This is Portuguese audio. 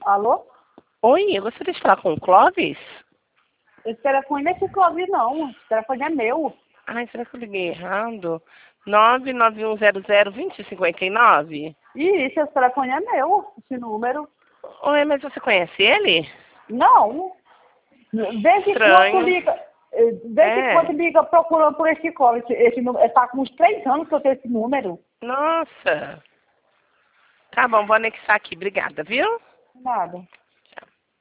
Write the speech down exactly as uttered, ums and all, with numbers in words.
Alô? Oi, eu gostaria de falar com o Clóvis. Esse telefone não é esse Clóvis, não. Esse telefone é meu. Ai, será que eu liguei errado? nove nove um zero zero dois zero cinco nove? Isso, esse telefone é meu, esse número. Oi, mas você conhece ele? Não. Vê que quando Estranho. liga, eh, vê que É. quando liga procurando por esse Clóvis, esse, esse número, tá com uns três anos que eu tenho esse número. Nossa. Tá bom, vou anexar aqui. Obrigada, viu? Nada.